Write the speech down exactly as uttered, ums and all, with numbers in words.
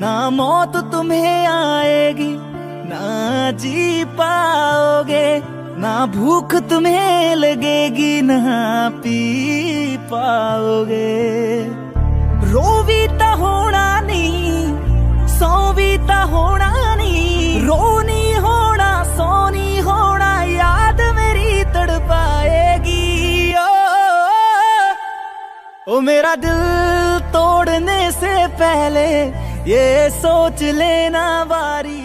ना मौत तुम्हें आएगी, ना जी पाओगे, ना भूख तुम्हें लगेगी, ना पी पाओगे। रो भी ता होना नहीं, सौ भी ता होना नहीं, रो नहीं होना, सौ नहीं होना, याद मेरी तड़पाएगी। ओ, ओ मेरा दिल तोड़ने से पहले ये सोच लेना बारी